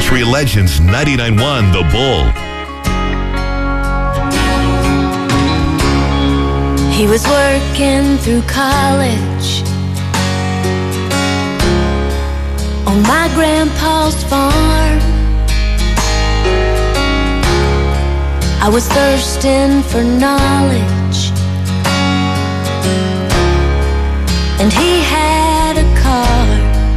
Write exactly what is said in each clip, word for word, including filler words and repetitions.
Country Legends ninety-nine point one The Bull. He was working through college on my grandpa's farm. I was thirsting for knowledge, and he had a car.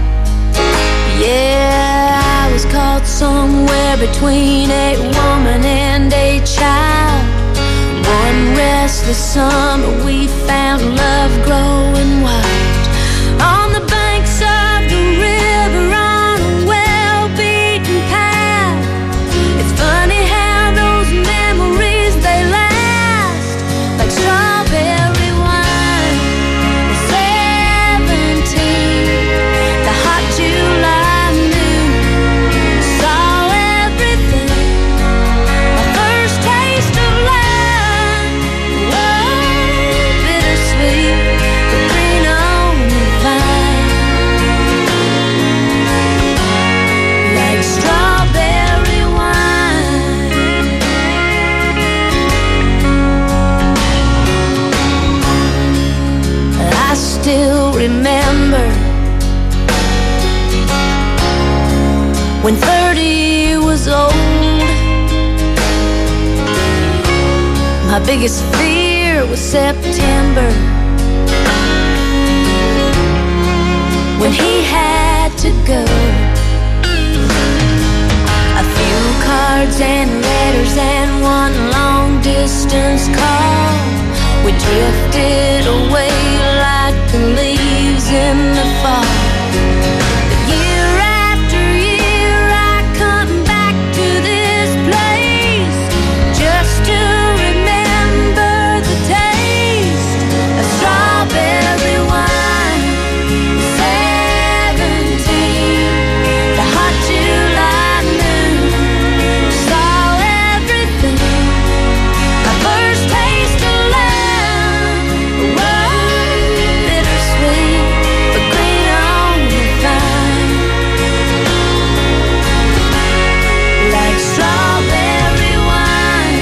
Yeah, I was caught somewhere between a woman and a child. One restless summer we found love growing wild on the banks of the river on a well-beaten path. It's funny how those memories, they last like strawberry wine. Seventeen, the hot July noon, saw everything. My first taste of love, love, bittersweet, the green on the vine, like strawberry wine. I still remember when thirty was old. My biggest fear was September, when he had to go. A few cards and letters and one long distance call. We drifted away like the leaves in the fall. But year after year I come back to this place just to remember the taste of strawberry wine. Seventeen, the hot July noon, saw everything. My first taste of love, was bittersweet, but green on the vine, like strawberry wine.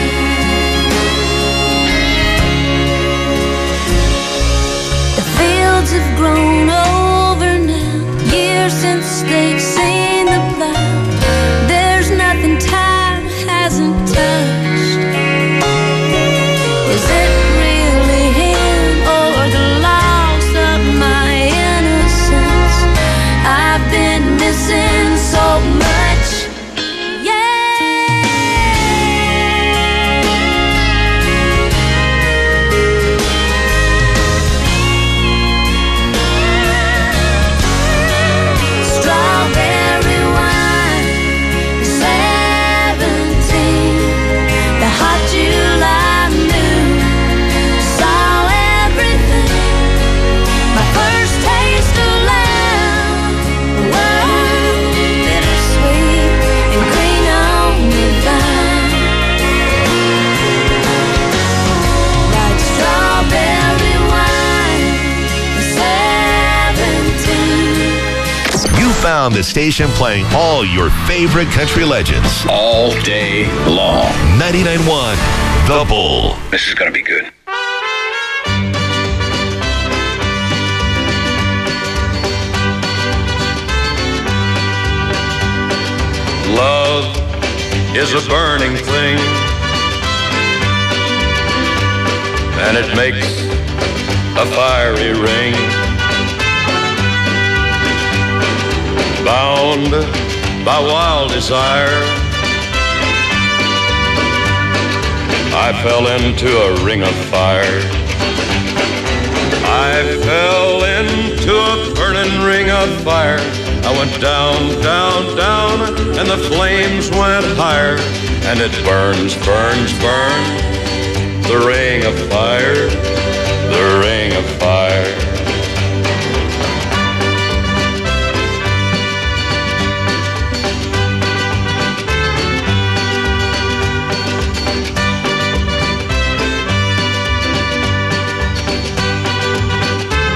The fields have grown over now, years since they've seen the plow. There's nothing time hasn't touched. Is it really him or the loss of my innocence? I've been missing so much. Strawberry wine, seventeen, the hot July noon, saw everything. My first taste of love, was bittersweet and green on the vine, like strawberry wine, seventeen. You found the station playing all your favorite country legends. All day long. ninety-nine point one The Bull. This is gonna be good. Love is a burning thing, and it makes a fiery ring. Bound by wild desire, I fell into a ring of fire. I fell into a burning ring of fire. I went down, down, down, and the flames went higher. And it burns, burns, burns, the ring of fire, the ring of fire.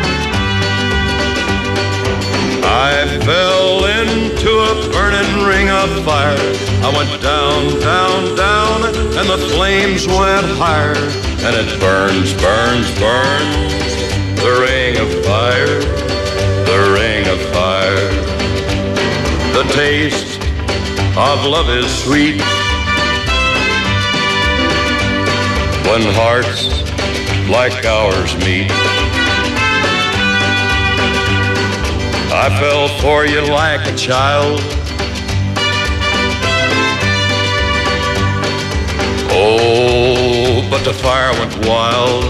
I fell into a burning ring of fire. I went down, down, down, and the flames went higher. And it burns, burns, burns, the ring of fire, the ring of fire. The taste of love is sweet when hearts like ours meet. I fell for you like a child. Oh, but the fire went wild.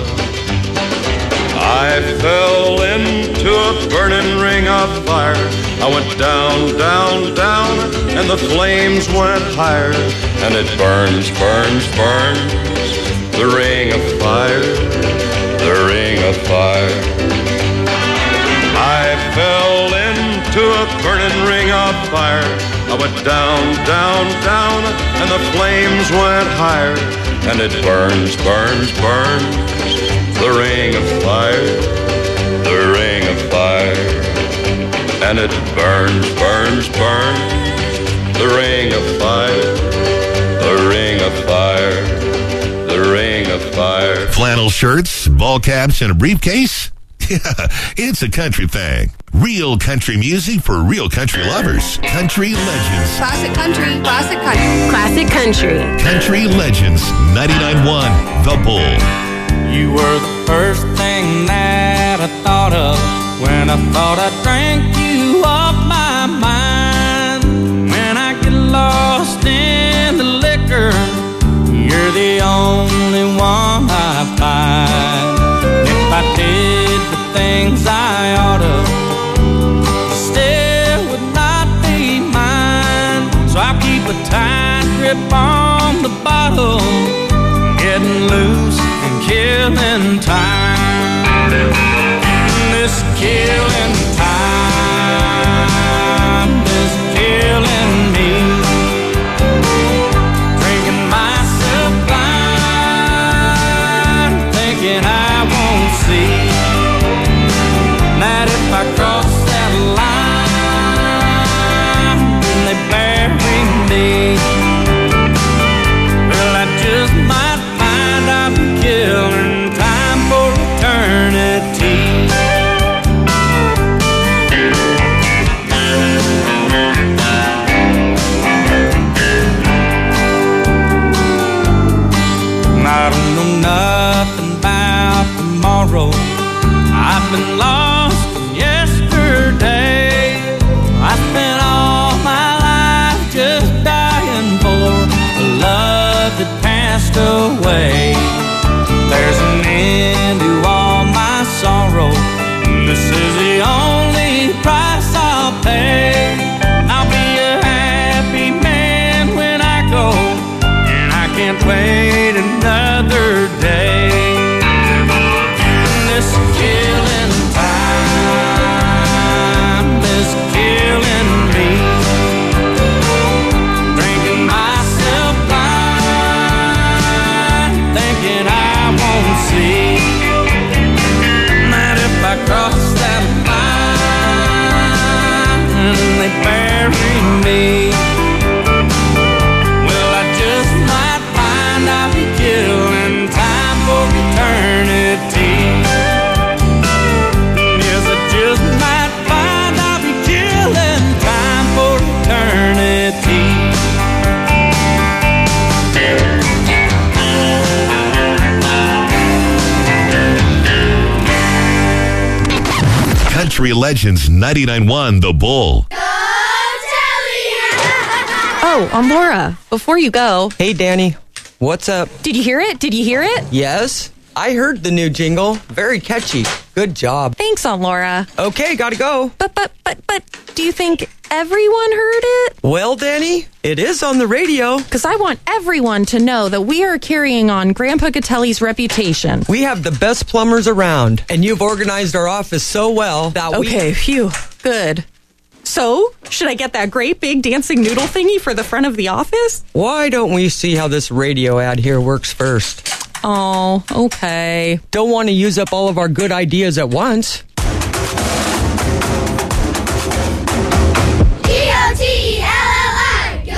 I fell into a burning ring of fire. I went down, down, down, and the flames went higher. And it burns, burns, burns, the ring of fire, the ring of fire. I fell into a burning ring of fire. I went down, down, down, and the flames went higher. And it burns, burns, burns, the ring of fire, the ring of fire. And it burns, burns, burns, the ring of fire, the ring of fire, the ring of fire. Flannel shirts, ball caps, and a briefcase? Yeah, it's a country thing. Real country music for real country lovers. Country Legends. Classic country, classic country. Classic country. Country Legends, ninety-nine point one, The Bull. You were the first thing that I thought of when I thought I drank you off my mind. When I get lost in the liquor, you're the only one I find. If I did the things I ought to, still would not be mine. So I keep a tight grip on the bottle, getting loose and killing time. This killing time is killing me. Drinking myself blind, thinking I won't see that if I cross that line, then they bury me. Well, I just might find I'm killing time for eternity. I don't know nothing about tomorrow. I've been lost in yesterday. I spent all my life just dying for a love that passed away. There's an end to all my sorrow. This is the only price I'll pay. I'll be a happy man when I go, and I can't wait another day. This killing time is killing me. Drinking myself blind, thinking I won't see that if I cross that line, they bury me. Well, I just might find I'll be killing time for eternity. Yes, I just might find I'll be killing time for eternity. Country Legends, ninety-nine point one, The Bull. Oh, um, Laura, before you go, Hey, Danny. What's up? did you hear it? Did you hear it? Yes, I heard the new jingle. Very catchy. Good job. Thanks, Aunt Laura. Okay, gotta go. But, but, but, but, do you think everyone heard it? Well, Danny, it is on the radio. Because I want everyone to know that we are carrying on Grandpa Gatelli's reputation. We have the best plumbers around, and you've organized our office so well that we... Okay, phew, good. So, should I get that great big dancing noodle thingy for the front of the office? Why don't we see how this radio ad here works first? Oh, okay. Don't want to use up all of our good ideas at once. D O T E L L I,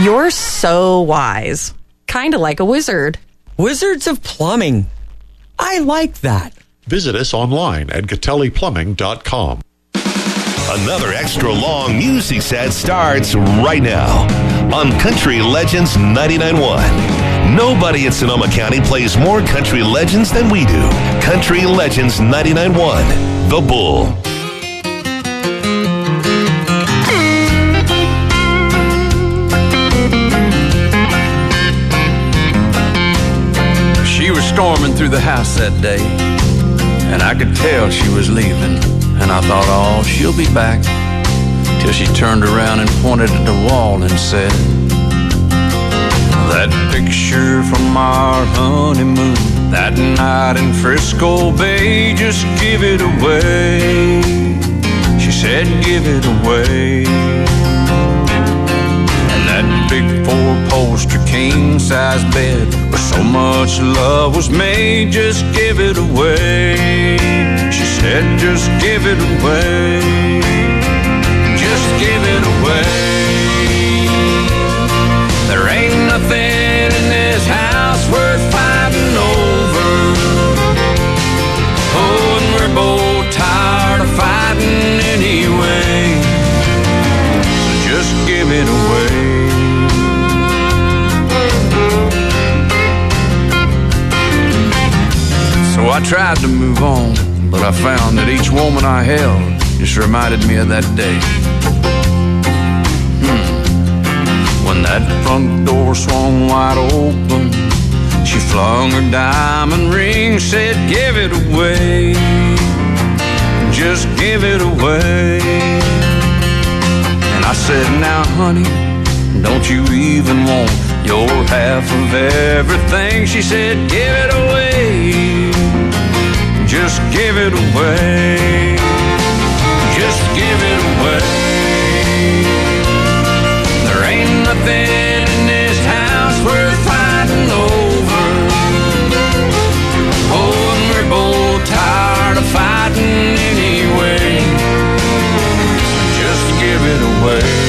You're so wise. Kind of like a wizard. Wizards of Plumbing. I like that. Visit us online at Gatelli Plumbing dot com. Another extra long music set starts right now on Country Legends ninety-nine point one. Nobody in Sonoma County plays more country legends than we do. Country Legends ninety-nine point one, The Bull. She was storming through the house that day, and I could tell she was leaving. And I thought, oh, she'll be back. Till she turned around and pointed at the wall and said, that picture from our honeymoon, that night in Frisco Bay, just give it away. She said, give it away. And that big four-poster king-size bed where so much love was made, just give it away. She said, just give it away. Just give it away. There ain't nothing in this house worth fighting over. Oh, and we're both tired of fighting anyway. So just give it away. So I tried to move on, but I found that each woman I held just reminded me of that day. Hmm. When that front door swung wide open, she flung her diamond ring, said, give it away. Just give it away. And I said, now honey, don't you even want your half of everything? She said, give it away. Just give it away. Just give it away. There ain't nothing in this house worth fighting over. Oh, and we're both tired of fighting anyway. Just give it away.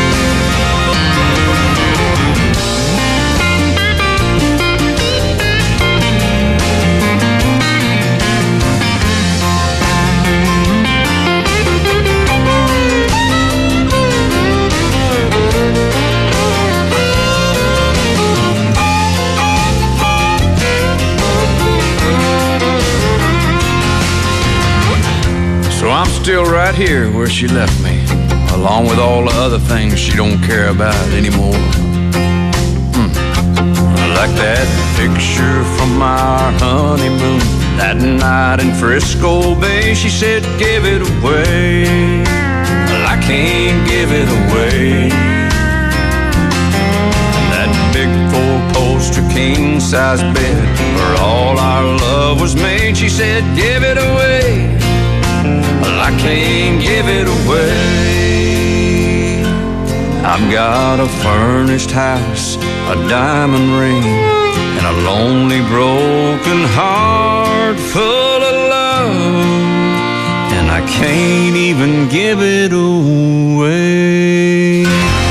So I'm still right here where she left me, along with all the other things she don't care about anymore. Hmm. Like that picture from our honeymoon, that night in Frisco Bay. She said, give it away. Well, I can't give it away. That big four-poster king-size bed where all our love was made. She said, give it away. Well, I can't give it away. I've got a furnished house, a diamond ring, and a lonely broken heart full of love, and I can't even give it away.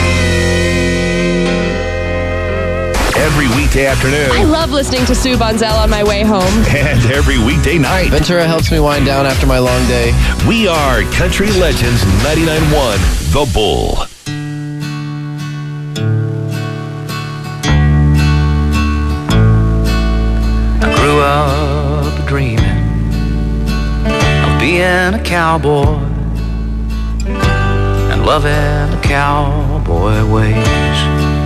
Every weekday afternoon. I love listening to Sue Bonzel on my way home. And every weekday night. Ventura helps me wind down after my long day. We are Country Legends ninety-nine point one, The Bull. I grew up dreaming of being a cowboy and loving the cowboy ways,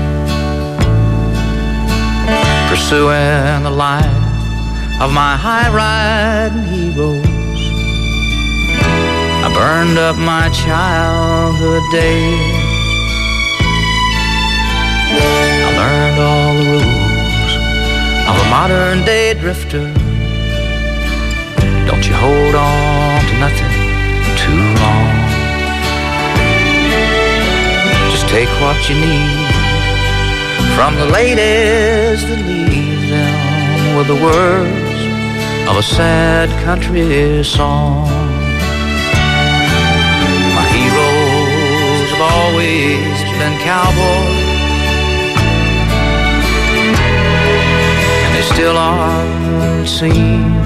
pursuing the life of my high-riding heroes. I burned up my childhood days. I learned all the rules of a modern-day drifter. Don't you hold on to nothing too long. Just take what you need from the ladies that leave them with the words of a sad country song. My heroes have always been cowboys, still are, it seems,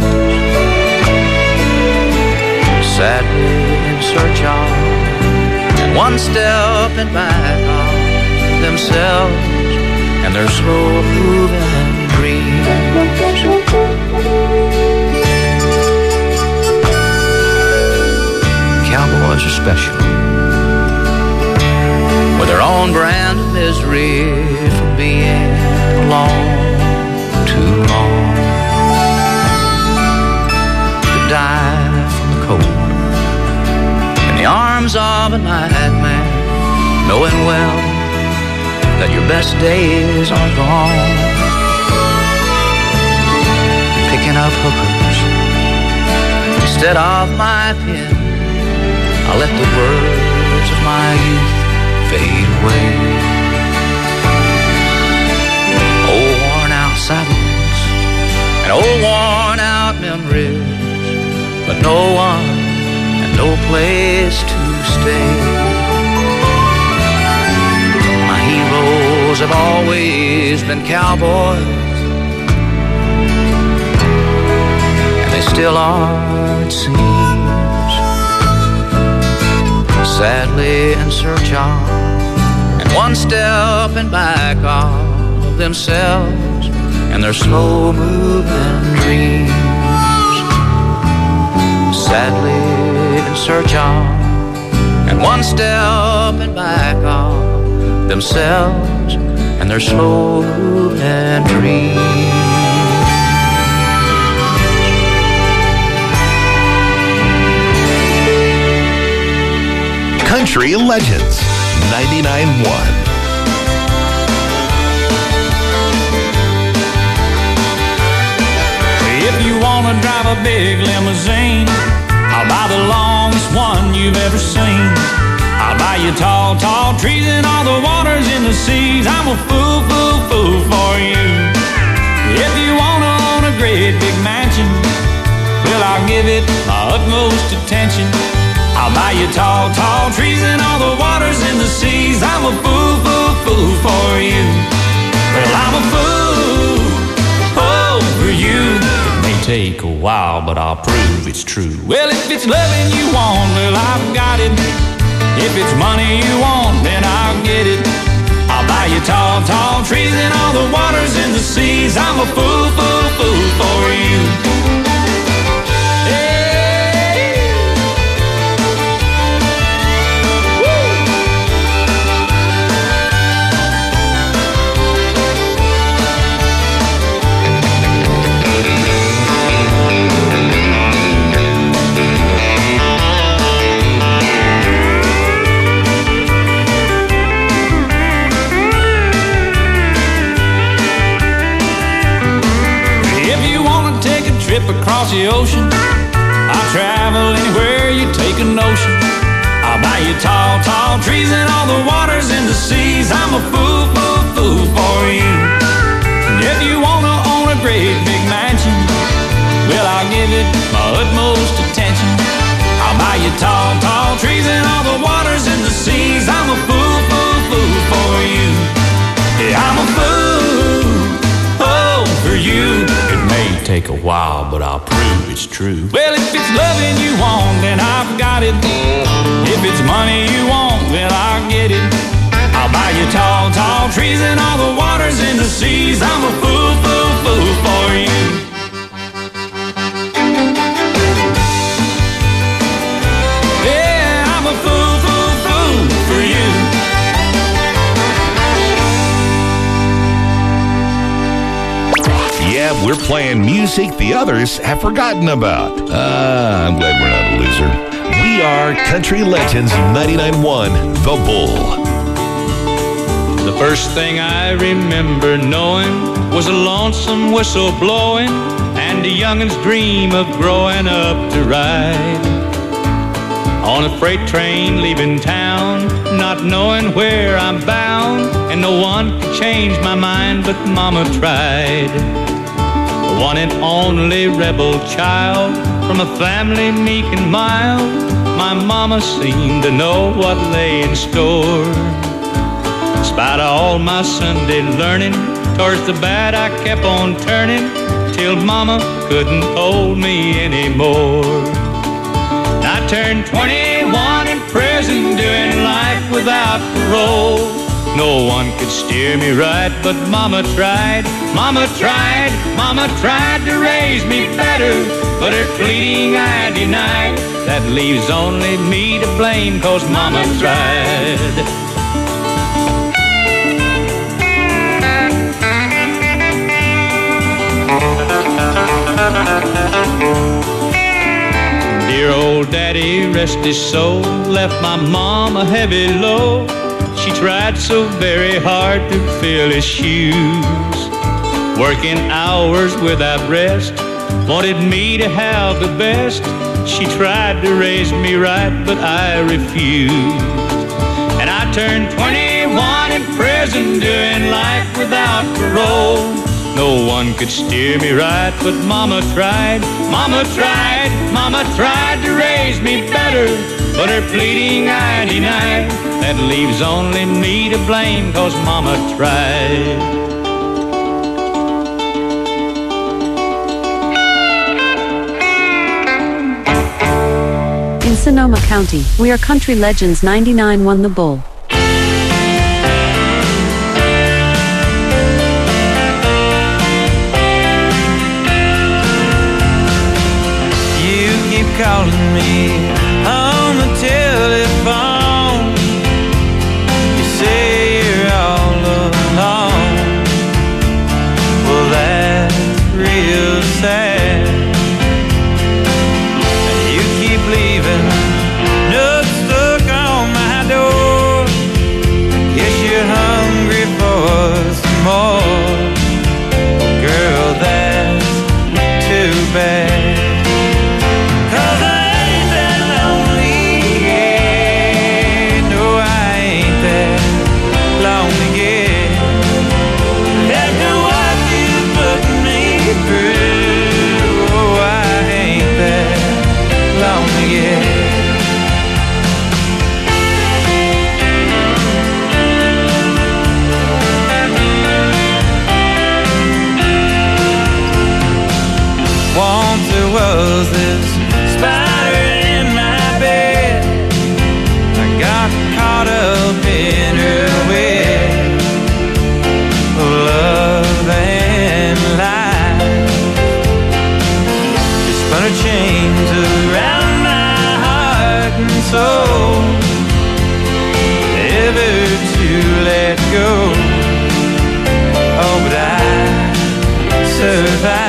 sadly in search of, and one step and back of themselves and their slow-moving dreams. Cowboys are special, with their own brand of misery from being alone too long, to die from the cold in the arms of a nightmare, knowing well that your best days are gone. Picking up hookers instead of my pen, I let the words of my youth fade away. Old worn out saddles and old worn out memories, but no one and no place to stay. My heroes have always been cowboys, and they still are, it seems, sadly in search of, and one step and back of themselves and their slow-moving dreams. Sadly in search of, and one step and back of themselves and their slow-moving dreams. Country Legends ninety-nine point one. If you wanna drive a big limousine, I'll buy the longest one you've ever seen. I'll buy you tall, tall trees and all the waters in the seas. I'm a fool, fool, fool for you. If you wanna own a great big mansion, well, I'll give it my utmost attention. I'll buy you tall, tall trees and all the waters in the seas. I'm a fool, fool, fool for you. Well, I'm a fool, oh, for you. It may take a while, but I'll prove it's true. Well, if it's loving you want, well, I've got it. If it's money you want, then I'll get it. I'll buy you tall, tall trees and all the waters in the seas. I'm a fool, fool, fool for you. Across the ocean, I'll travel anywhere you take a notion. I'll buy you tall, tall trees and all the waters in the seas. I'm a fool, fool, fool for you. And if you wanna own a great big mansion, well, I'll give it my utmost attention. I'll buy you tall, tall trees and all the waters in the seas. I'm a fool, fool, fool for you. Yeah, I'm a fool, oh, for you. Take a while, but I'll prove it's true. Well, if it's loving you want, then I've got it. If it's money you want, then I'll get it. I'll buy you tall, tall trees and all the waters in the seas. I'm a fool, fool, fool for you. Yeah, I'm a fool, fool, fool for you. Yeah, we're playing music the others have forgotten about. Ah, I'm glad we're not a loser. We are Country Legends ninety-nine point one, The Bull. The first thing I remember knowing was a lonesome whistle blowing and a youngin's dream of growing up to ride on a freight train leaving town, not knowing where I'm bound, and no one could change my mind but Mama tried. The one and only rebel child from a family meek and mild, my Mama seemed to know what lay in store. In spite of all my Sunday learning, Towards the bad I kept on turning till mama couldn't hold me anymore. I turned twenty-one in prison, doing life without parole. No one could steer me right, but mama tried, mama tried, mama tried to raise me better, but her pleading I denied. That leaves only me to blame, 'cause mama tried. Dear old daddy, rest his soul, left my mom a heavy load. She tried so very hard to fill his shoes, working hours without rest, wanted me to have the best. She tried to raise me right, but I refused. And I turned twenty-one in prison, doing life without parole. No one could steer me right, but mama tried, mama tried, mama tried to raise me better, but her pleading I denied. That leaves only me to blame, 'cause mama tried. In Sonoma County, we are Country Legends ninety-nine point one The Bull. Calling me on the telephone. You say you're all alone. Well, that's real sad. And you keep leaving notes stuck on my door. Guess you're hungry for some more. Girl, that's too bad. Was this spider in my bed? I got caught up in her web of love and life. She spun her chains around my heart and soul, never to let go. Oh, but I survived.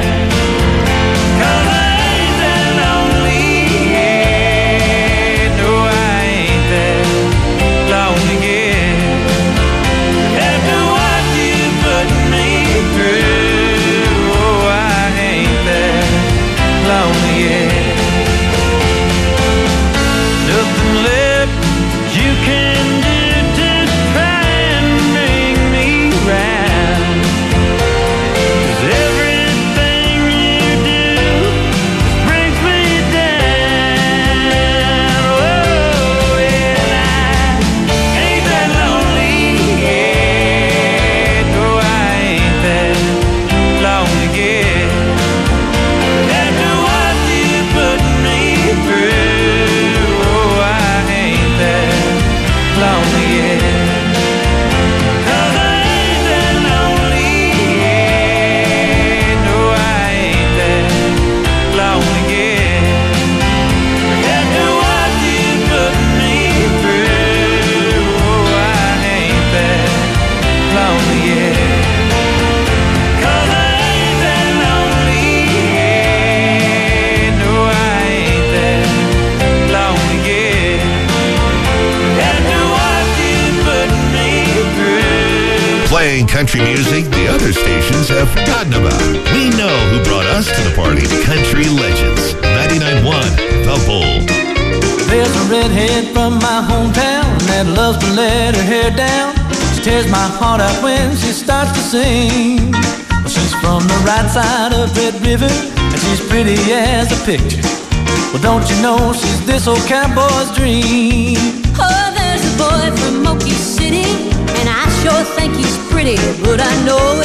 Playing country music the other stations have forgotten about. We know who brought us to the party. Country Legends ninety-nine point one The Bull. There's a redhead from my hometown that loves to let her hair down. She tears my heart out when she starts to sing. Well, she's from the right side of Red River, and she's pretty as a picture. Well, don't you know she's this old cowboy's dream? Oh, there's a boy from Moki City, and I sure think he's pretty, but I know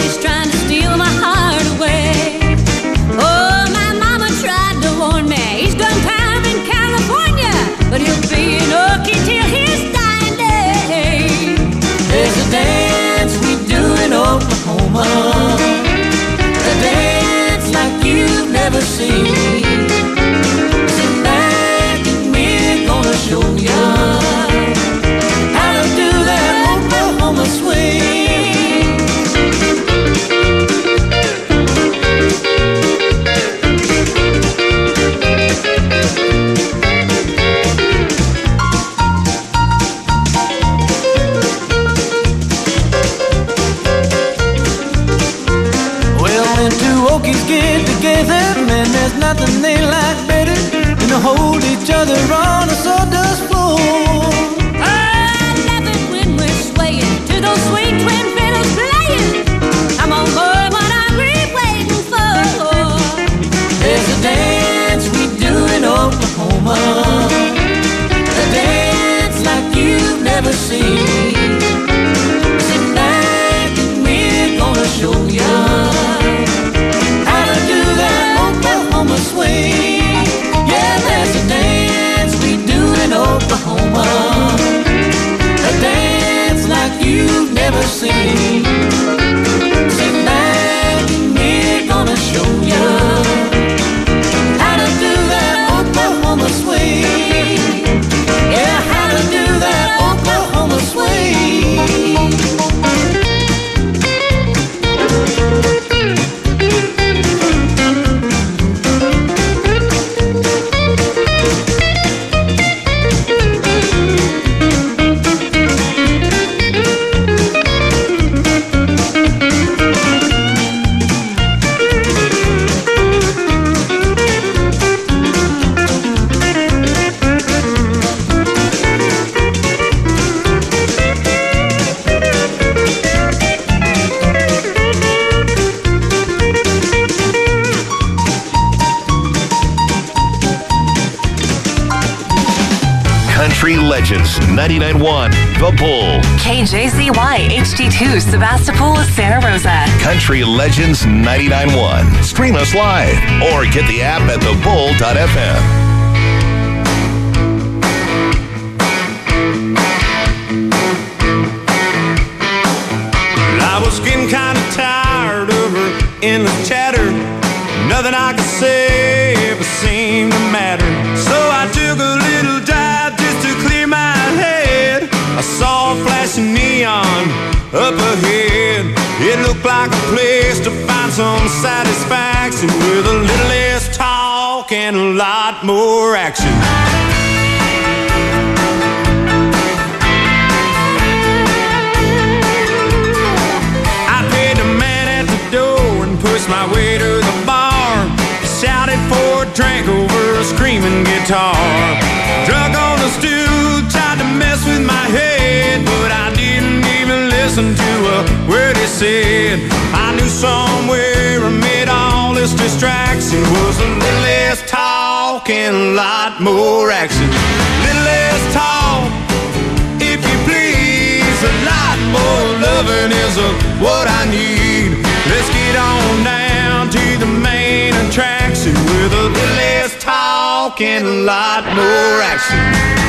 there's nothing they like better than to hold each other on a sawdust floor. I love it when we're swaying to those sweet twin fiddles playing. I'm on board what I'm really waiting for. There's a dance we do in Oklahoma, a dance like you've never seen. Sit back and we're gonna show ya how to do that Oklahoma swing. Yeah, there's a dance we do in Oklahoma, a dance like you've never seen. Sit back and we're gonna show ya how to do that Oklahoma swing. Yeah, how to do that Oklahoma swing. Country Legends ninety-nine point one, The Bull. K J Z Y H D two, Sebastopol, Santa Rosa. Country Legends ninety-nine point one. Stream us live or get the app at the bull dot f m. I was getting kind of tired of her endless chatter. Nothing I could say ever seemed to matter. So I took a little dive just to clear my head. I saw a flashing neon up ahead. It looked like a place to find some satisfaction with a little less talk and a lot more action. Pushed my way to the bar, shouted for a drink over a screaming guitar. Drunk on the stool, tried to mess with my head, but I didn't even listen to a word he said. I knew somewhere amid all this distraction was a little less talk and a lot more action. Little less talk, if you please, a lot more loving is a, what I need. Let's get on down to the main attraction with a little less talk and a lot more action.